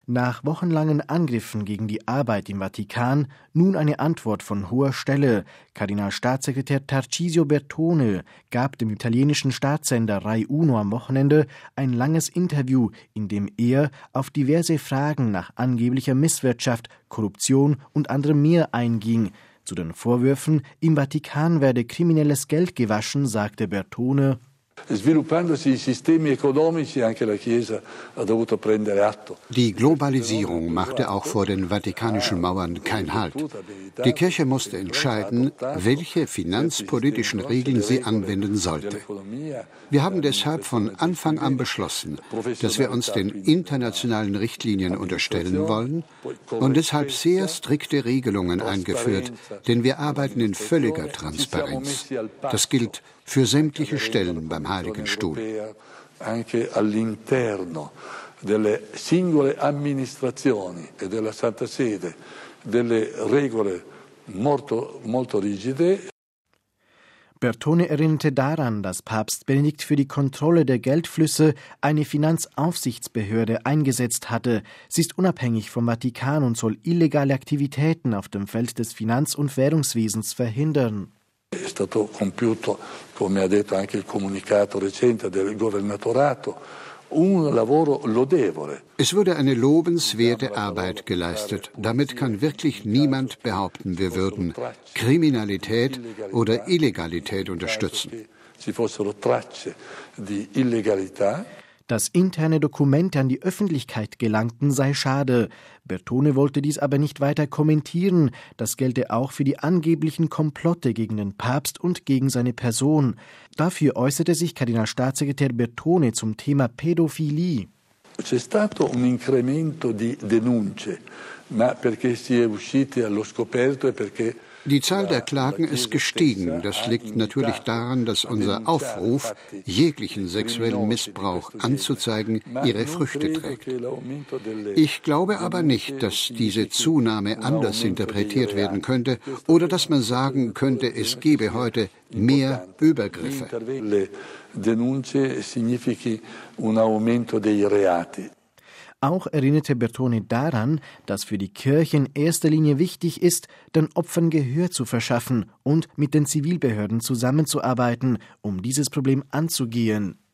Nach wochenlangen Angriffen gegen die Arbeit im Vatikan nun eine Antwort von hoher Stelle. Kardinalstaatssekretär Tarcisio Bertone gab dem italienischen Staatssender Rai Uno am Wochenende ein langes Interview, in dem er auf diverse Fragen nach angeblicher Misswirtschaft, Korruption und anderem mehr einging. Zu den Vorwürfen, im Vatikan werde kriminelles Geld gewaschen, sagte Bertone: Die Globalisierung machte auch vor den vatikanischen Mauern keinen Halt. Die Kirche musste entscheiden, welche finanzpolitischen Regeln sie anwenden sollte. Wir haben deshalb von Anfang an beschlossen, dass wir uns den internationalen Richtlinien unterstellen wollen und deshalb sehr strikte Regelungen eingeführt, denn wir arbeiten in völliger Transparenz. Das gilt für sämtliche Stellen beim Heiligen Stuhl. Anche all'interno delle singole amministrazioni e della Santa Sede delle regole molto rigide. Bertone erinnerte daran, dass Papst Benedikt für die Kontrolle der Geldflüsse eine Finanzaufsichtsbehörde eingesetzt hatte. Sie ist unabhängig vom Vatikan und soll illegale Aktivitäten auf dem Feld des Finanz- und Währungswesens verhindern. È stato compiuto, come ha detto anche il comunicato recente del Governatorato, un lavoro lodevole. Es wurde eine lobenswerte Arbeit geleistet. Damit kann wirklich niemand behaupten, wir würden Kriminalität oder Illegalität unterstützen. Dass interne Dokumente an die Öffentlichkeit gelangten, sei schade. Bertone wollte dies aber nicht weiter kommentieren. Das gelte auch für die angeblichen Komplotte gegen den Papst und gegen seine Person. Dafür äußerte sich Kardinalstaatssekretär Bertone zum Thema Pädophilie. C'è stato un incremento di denunce, ma perché si è usciti allo scoperto e perché Die Zahl der Klagen ist gestiegen. Das liegt natürlich daran, dass unser Aufruf, jeglichen sexuellen Missbrauch anzuzeigen, ihre Früchte trägt. Ich glaube aber nicht, dass diese Zunahme anders interpretiert werden könnte oder dass man sagen könnte, es gebe heute mehr Übergriffe. Auch erinnerte Bertone daran, dass für die Kirche in erster Linie wichtig ist, den Opfern Gehör zu verschaffen und mit den Zivilbehörden zusammenzuarbeiten, um dieses Problem anzugehen.